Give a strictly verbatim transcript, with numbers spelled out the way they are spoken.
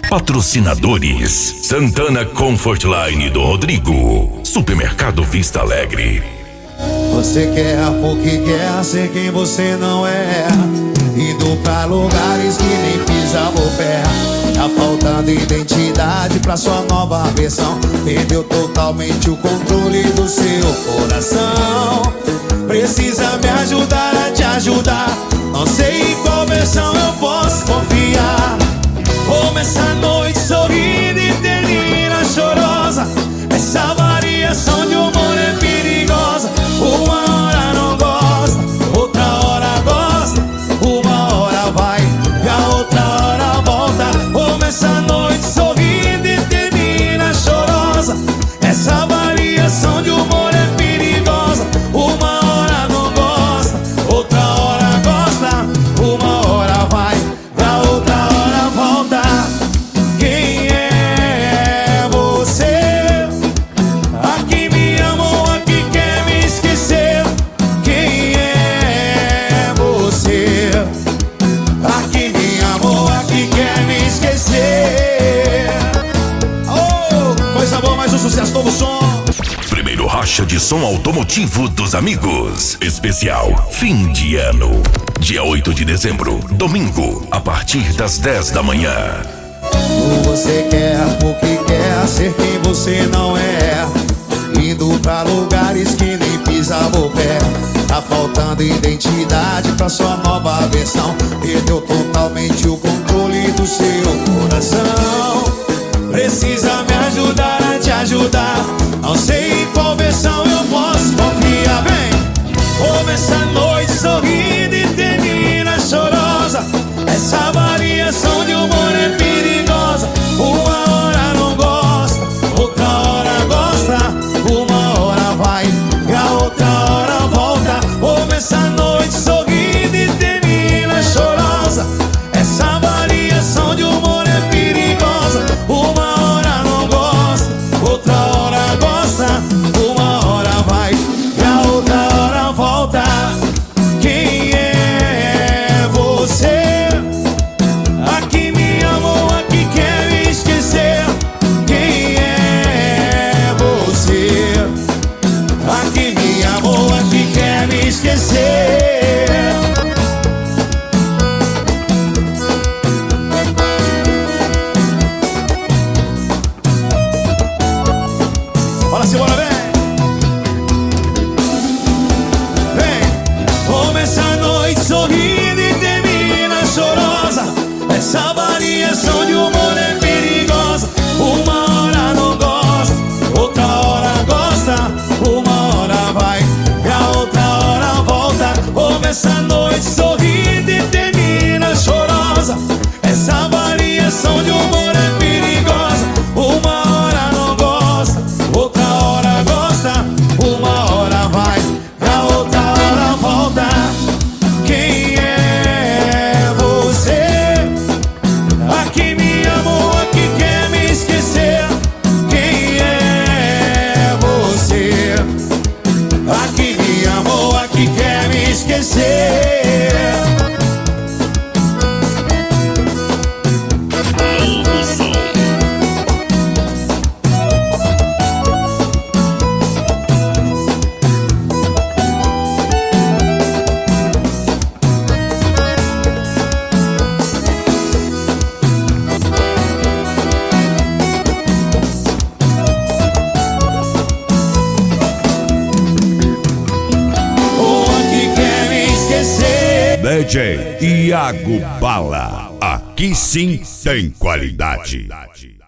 Patrocinadores: Santana Comfort Line do Rodrigo, Supermercado Vista Alegre. Você quer porque quer ser quem você não é, indo pra lugares que nem pisa o pé. Tá faltando identidade pra sua nova versão, perdeu totalmente o controle do seu coração. Precisa me ajudar a te ajudar, não sei em qual versão eu posso confiar. Começa a noite sorrindo e termina chorosa, essa variação de humor é perigosa. Uma hora não gosta, outra hora gosta, uma hora vai e a outra hora volta. Começa a noite sorrindo e termina chorosa, essa variação de humor é perigosa. Uma hora não gosta, outra hora gosta, uma hora vai e a outra hora volta. Quem é você? Aqui me amou, aqui quer me esquecer. Quem é você? Aqui me amou, aqui quer me esquecer. Oh, coisa boa, mais um sucesso, novo som. Primeiro racha de som automotivo dos amigos. Especial fim de ano. Dia oito de dezembro, domingo, a partir das dez da manhã. Você quer porque quer ser quem você não é, indo pra lugares que nem pisava o pé. Tá faltando identidade pra sua nova versão, perdeu totalmente o controle do seu coração. Precisa me ajudar a te ajudar, não sei em qual versão eu posso confiar. Vem! Começa a noite sorrindo e termina chorosa, essa variação de humor é perigosa. Uma hora não gosta, outra hora gosta, uma hora vai e a outra hora volta. Começa a noite sorrindo e termina chorosa, essa variação de humor é perigosa. Uma hora não gosta, outra hora gosta, uma hora vai e a outra hora volta. Quem é você? Aqui me amou, aqui quer me esquecer. Quem é você? Aqui me amou, aqui quer me esquecer. Bora, Simona, vem! Vem! Começa a noite sorrindo e termina chorosa, essa variação de humor é perigosa. Uma hora não gosta, outra hora gosta, uma hora vai e a outra hora volta. Começa a noite sorrindo e termina chorosa, essa variação de humor é perigosa. Uma hora não gosta, outra hora gosta, uma hora vai e a outra hora volta. Quem é você? Aqui me amou, aqui quer me esquecer. Quem é você? Aqui me amou, aqui quer me esquecer. D J Iago Bala, aqui sim tem qualidade.